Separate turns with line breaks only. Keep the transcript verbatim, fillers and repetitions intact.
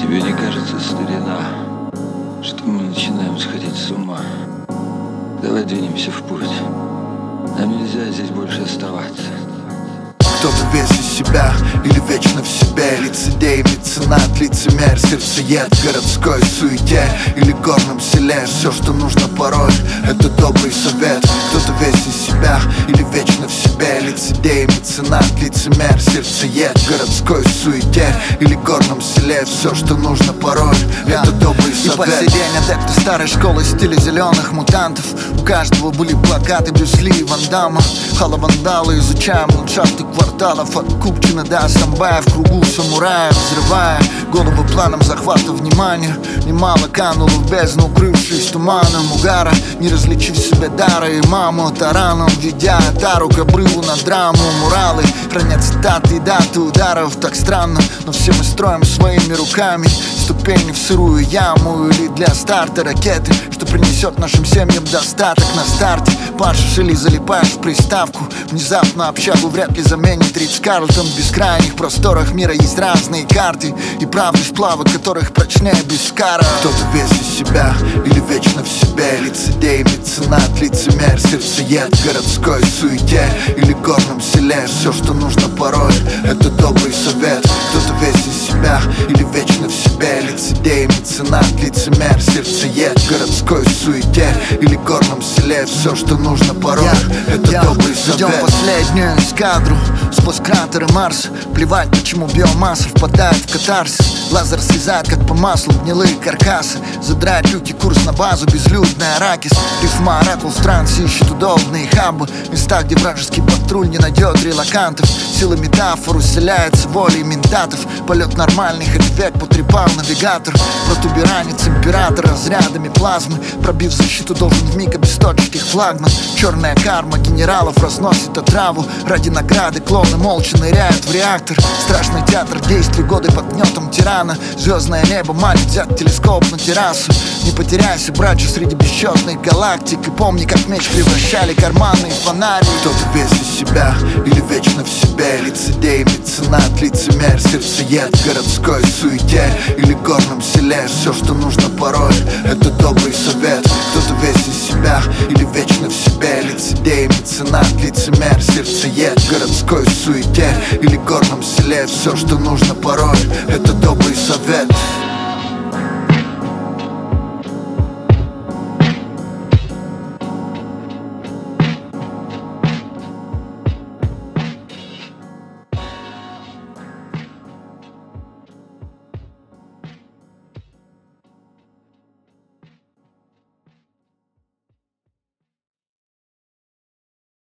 Тебе не кажется, старина, что мы начинаем сходить с ума? Давай двинемся в путь. Нам нельзя здесь больше оставаться.
Кто-то весь из себя или вечно в себе, лицедей, меценат, лицемер, сердцеед в городской суете или горном селе. Все, что нужно порой, это добрый совет. Кто-то весь из себя или вечно в себе, лицедей, меценат, лицемер, сердцеед в городской суете или горном селе. Все, что нужно порой, это добрый совет. И по сей день адепты старой школы стиля зеленых мутантов. У каждого были плакаты Брюс Ли и Ван Дамма. Хала-вандалы, изучаем ландшафты кварталов от Купчино до Самбая, в кругу самурая, взрывая голову планом захвата внимания. Немало кануло в бездну, укрывшись туманом угара, не различив себе дара и маму тараном, ведя тару к обрыву на драму. Муралы хранят цитаты и даты ударов. Так странно, но все мы строим своими руками ступени в сырую яму или для старта ракеты, что принесет нашим семьям достаток на старте. Пашешь или залипаешь в приставку, внезапно общагу вряд ли заменит Ридс Карлтон. В бескрайних просторах мира есть разные карты и правды сплавы, которых прочнее без кара. Кто-то весь из себя или вечно в себе, лицедей, меценат, лицемер, сердцеед в городской суете или горном селе. Все, что нужно порой, это добрый совет. Кто-то весь из себя или вечно в себе, лицедей, меценат, лицемер, сердцеед в городской суете или горном селе. Все, что нужно порой, я, это я, добрый совет. Идем последнюю эскадру сквозь кратеры Марса. Плевать, почему биомасса впадает в катарсис. Лазер срезает, как по маслу, гнилые каркасы. Задрать люки, курс на базу, безлюдный аракис. Рифма оракул в трансе ищет удобные хабы. Места, где вражеский патруль не найдет релокантов. Сила метафор усиляется волей ментатов. Полет нормальный, хоть век потрепал навигатор. Протуберанец император разрядами плазмы. Пробив защиту, должен вмиг обесточить их флагман. Черная карма генералов разносит отраву. Ради награды клоуны молча ныряют в реактор. Страшный театр действий, годы под гнетом тирана. Звездное небо манит взять телескоп на террасу. Не потеряйся, братья, среди бесчетных галактик. И помни, как меч превращали карманные фонари. Кто-то весь из себя или вечно в себе, лицедей, меценат, лицемер, сердцеед в городской суете или горном селе. Все, что нужно порой, это добрый совет. Кто-то весь из себя или вечно в себе, лицедей, меценат, лицемер, сердцеед в городской суете или горном селе. Все, что нужно порой,